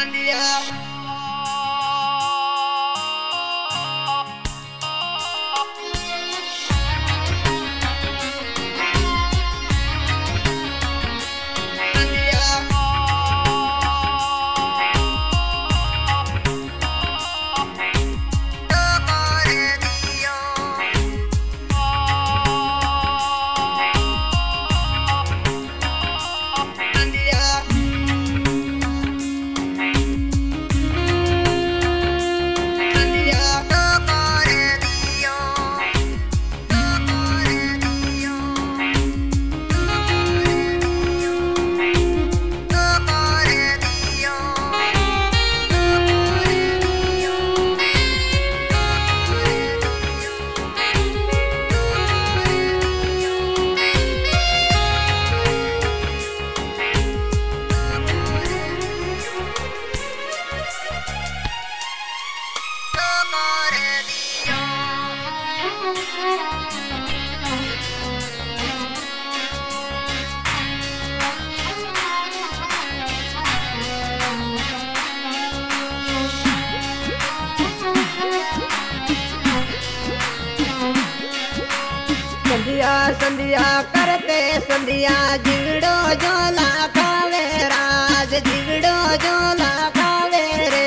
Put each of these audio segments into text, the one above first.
संधिया संधिया करते संधिया जिगड़ो जोला खावे राज जिगड़ो जोला खावे रे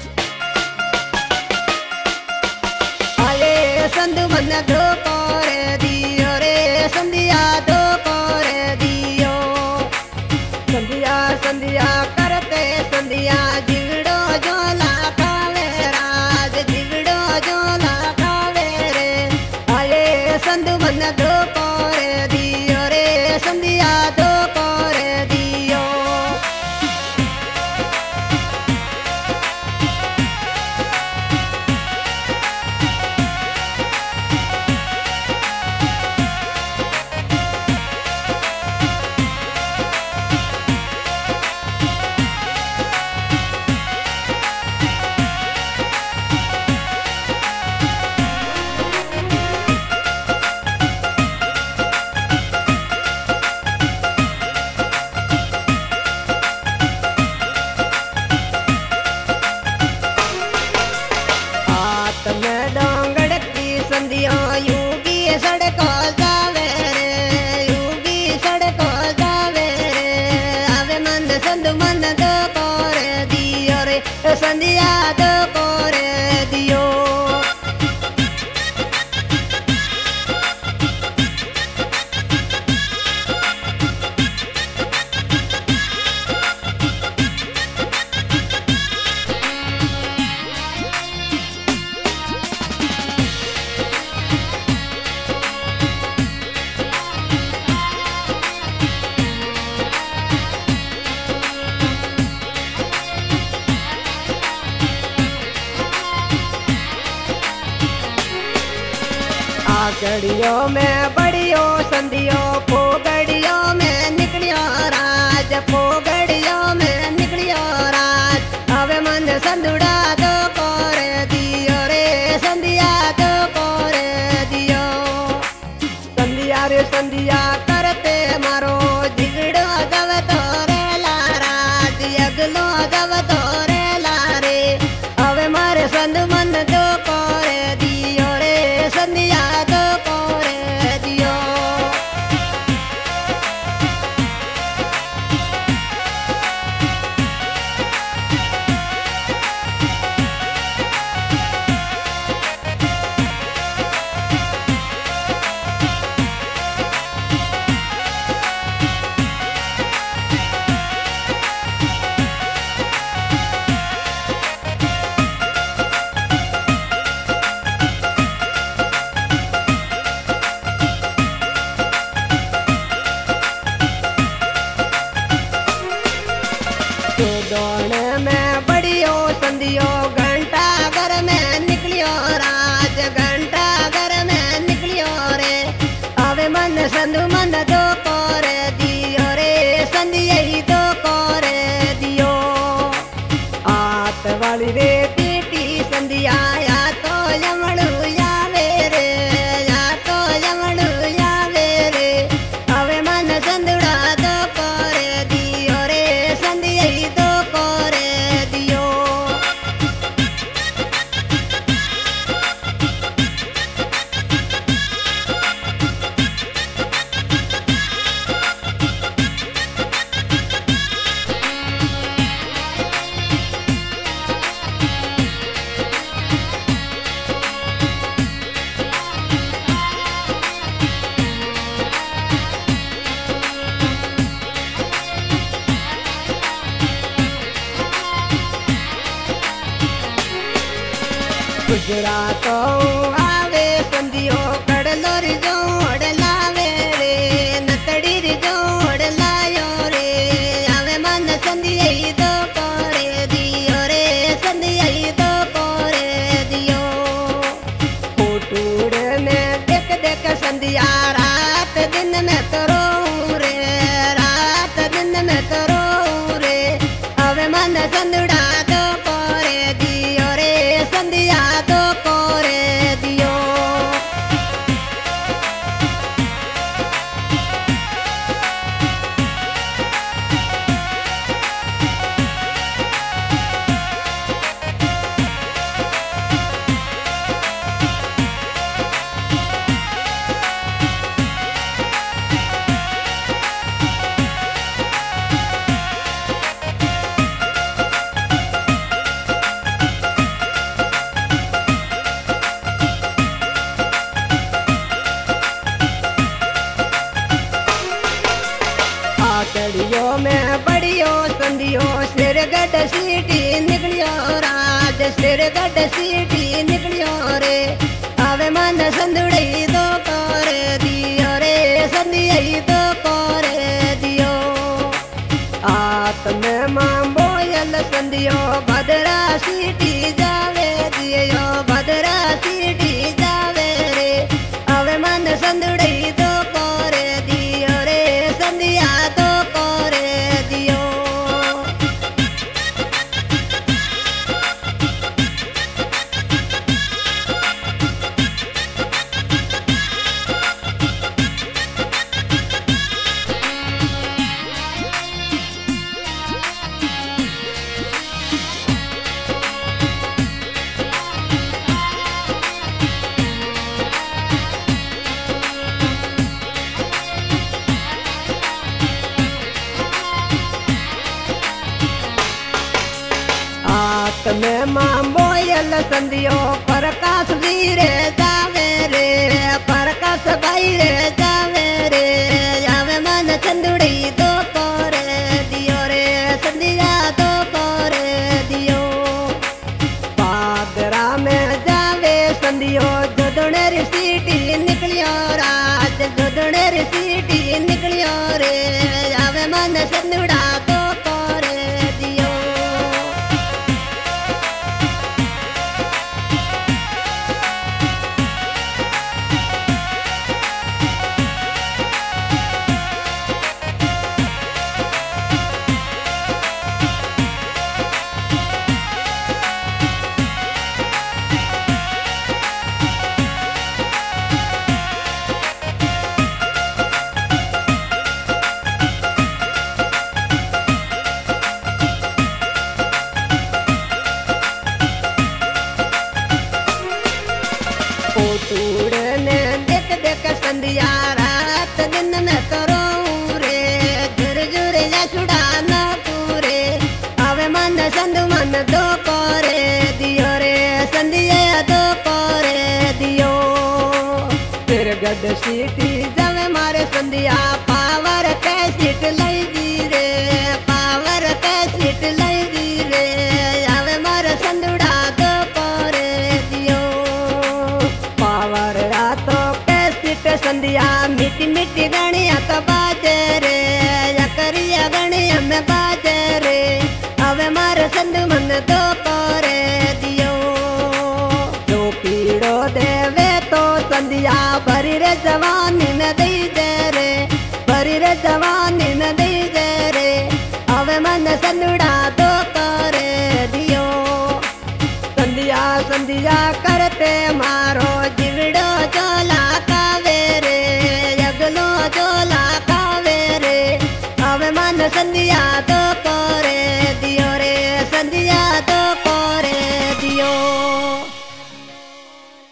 आये संधु मन धोको रे दियो रे संधिया धोको रे दियो संधिया संधिया करते संधिया जिगड़ो जोला खावे राज जिगड़ो जोला खावे रे आये संधु मन धोको रे दियो रे संधिया धोको रे दियो में डोंगड़ की संधिया यूगी सड़को जावे रे यूगी सड़को जावे रे आवे मन संधु मन दो कोरे दियो रे संधिया दो कोरे दियो आगड़ियों में बड़ियो संधियो पोगड़ियों में निकलियो राज पोगड़ियों में निकलियो राज आवे मन संधुड़ा दो कोरे दियो रे संधिया दो कोरे दियो संधिया रे संधिया करते मारो जिगड़ो गव तोरे लाराज अगलो गव तोरे लारे आवे मारे संध मन दो कोरे दियो रे संधिया दो कोरे दियो दौड़ में बड़ियो संधियो घंटा घर में निकलियो राज घंटा घर में निकलियो रे आवे मन संधु मन दो कोरे दियो रे संधिया ही दो कोरे दियो आत वाली रे पीटी संधिया या तो यमड़ू यावे रे या तो यमड़ू यावे रे आवे मन संधुड़ा दो कोरे दियो रे संधिया ही दो कोरे दियो गुजरातो आवे संदियो कड़लो री जोड़ लावे रे नतड़ी री जोड़ लायो रे आवे मन संदिया दो कोरे दियो रे संदिया दो कोरे दियो फोटूड़ में देख देख संदिया रात दिन में तो रोऊं रे रात दिन में तो रोऊं रे आवे मन संदड़ा दो कोरे दियो रे संदिया दो कोरे दियो आकड़ियों में बड़ियो संदियो सिरगढ़ सीटी निकलियो राज सिरगढ़ सीटी निकलियो रे आवे मन संदुड़ी दो कोरे दियो रे संदिया दो कोरे दियो आत्म मां बोयल संदियो भद्रा सीटी जावे दियो भद्रा सीटी जावे रे आवे मन संदुड़ी दो कोरे दियो रे संदिया दो कोरे दियो आत्म मां बोयल संदियो प्रकाश वीरे जावे रे प्रकाश भाई रे जावे रे आवे मन चंदुड़ी दो कोरे दियो रे संदिया दो कोरे दियो पादरा में जावे संदियो जोदने री सीटी निकलियो राज जोदने री सीटी निकलियो रे आवे मन चंदुड़ा दो कोरे दियो फोटूड़ने देख देख संदिया रात दिन में तो रोऊं रे जुर जुर या छुड़ा न पूरे आवे मन संद मन दो कोरे दियो रे संदिया दो कोरे दियो फिर गड सीटी जावे मारे संदिया पावर के सीट लई दी रे पावर के सीट लई दी रे आवे मारे संदुड़ा दो कोरे दियो पावर रातो के सीट संदिया मिट्टी मिट्टी गणिया तो बाजे रे या करिया गणिया में बाजे रे आवे मारे संद मन दो कोरे दियो जो पीड़ो देवे तो संदिया भरी रे जवानी न दई दे रे भरी रे जवानी न दई दे रे आवे मन संदुड़ा दो कोरे दियो संदिया संदिया करते मारो जिवड़ो जोला कावे रे यगलो जोला कावे रे आवे मन संदिया